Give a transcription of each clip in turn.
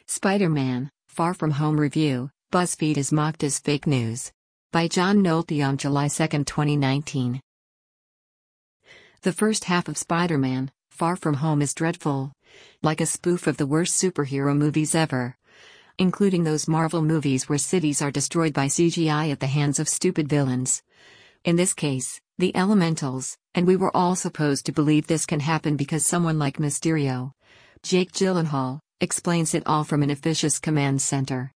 Spider-Man: Far From Home review, BuzzFeed is mocked as fake news. By John Nolte on July 2, 2019. The first half of Spider-Man: Far From Home is dreadful. Like a spoof of the worst superhero movies ever. Including those Marvel movies where cities are destroyed by CGI at the hands of stupid villains. In this case, the Elementals, and we were all supposed to believe this can happen because someone like Mysterio, Jake Gyllenhaal, explains it all from an officious command center.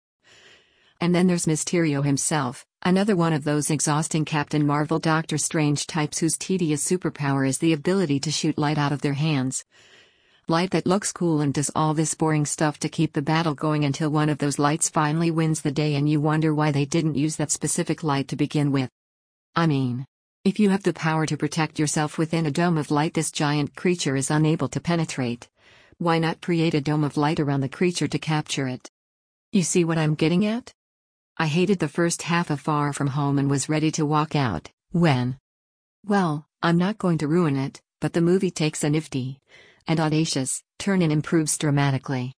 And then there's Mysterio himself, another one of those exhausting Captain Marvel Doctor Strange types whose tedious superpower is the ability to shoot light out of their hands. Light that looks cool and does all this boring stuff to keep the battle going until one of those lights finally wins the day and you wonder why they didn't use that specific light to begin with. I mean, if you have the power to protect yourself within a dome of light this giant creature is unable to penetrate, why not create a dome of light around the creature to capture it? You see what I'm getting at? I hated the first half of Far From Home and was ready to walk out, when... Well, I'm not going to ruin it, but the movie takes a nifty and audacious turn and improves dramatically.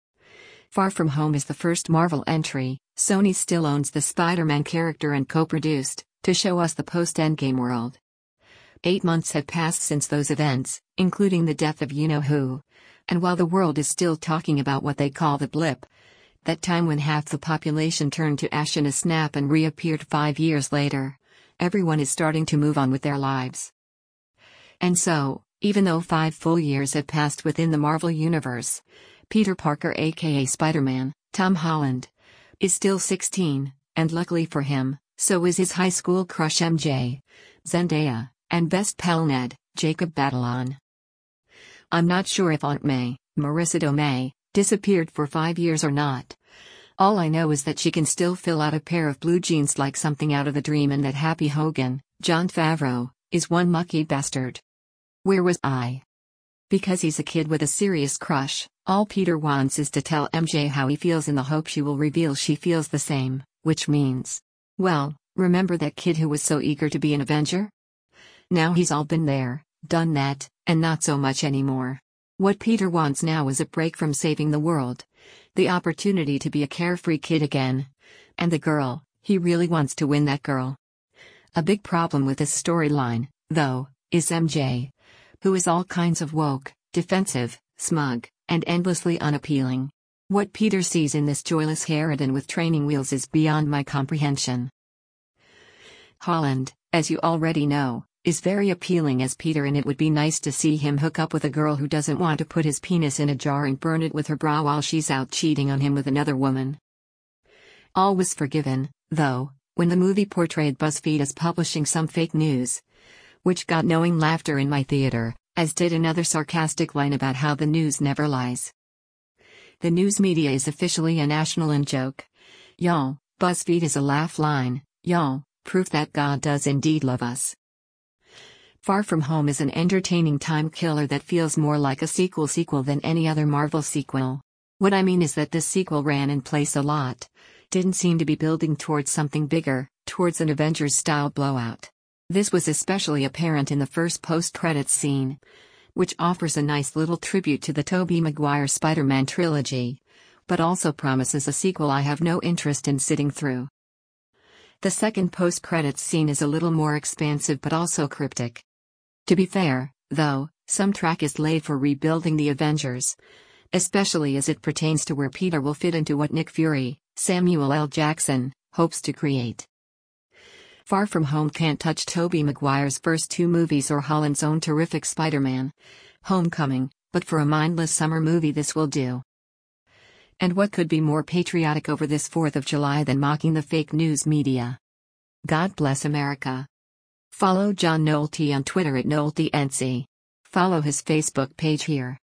Far From Home is the first Marvel entry Sony still owns the Spider-Man character and co-produced, to show us the post-Endgame world. 8 months have passed since those events, including the death of you-know-who. And while the world is still talking about what they call the blip, that time when half the population turned to ash in a snap and reappeared 5 years later, everyone is starting to move on with their lives. And so, even though 5 full years have passed within the Marvel Universe, Peter Parker aka Spider-Man, Tom Holland, is still 16, and luckily for him, so is his high school crush MJ, Zendaya, and best pal Ned, Jacob Batalon. I'm not sure if Aunt May, Marissa Tomei, disappeared for 5 years or not. All I know is that she can still fill out a pair of blue jeans like something out of a dream and that Happy Hogan, Jon Favreau, is one lucky bastard. Where was I? Because he's a kid with a serious crush, all Peter wants is to tell MJ how he feels in the hope she will reveal she feels the same, which means, well, remember that kid who was so eager to be an Avenger? Now he's all been there, done that, and not so much anymore. What Peter wants now is a break from saving the world. The opportunity to be a carefree kid again. And the girl, he really wants to win that girl. A big problem with this storyline, though, is MJ. Who is all kinds of woke, defensive, smug, and endlessly unappealing. What Peter sees in this joyless harridan with training wheels is beyond my comprehension. Holland, as you already know, is very appealing as Peter, and it would be nice to see him hook up with a girl who doesn't want to put his penis in a jar and burn it with her bra while she's out cheating on him with another woman. All was forgiven, though, when the movie portrayed BuzzFeed as publishing some fake news, which got knowing laughter in my theater, as did another sarcastic line about how the news never lies. The news media is officially a national in-joke. Y'all, BuzzFeed is a laugh line, y'all, proof that God does indeed love us. Far From Home is an entertaining time killer that feels more like a sequel than any other Marvel sequel. What I mean is that this sequel ran in place a lot, didn't seem to be building towards something bigger, towards an Avengers-style blowout. This was especially apparent in the first post-credits scene, which offers a nice little tribute to the Tobey Maguire Spider-Man trilogy, but also promises a sequel I have no interest in sitting through. The second post-credits scene is a little more expansive but also cryptic. To be fair, though, some track is laid for rebuilding the Avengers, especially as it pertains to where Peter will fit into what Nick Fury, Samuel L. Jackson, hopes to create. Far From Home can't touch Tobey Maguire's first 2 movies or Holland's own terrific Spider-Man: Homecoming, but for a mindless summer movie this will do. And what could be more patriotic over this 4th of July than mocking the fake news media? God bless America. Follow John Nolte on Twitter at NolteNC. Follow his Facebook page here.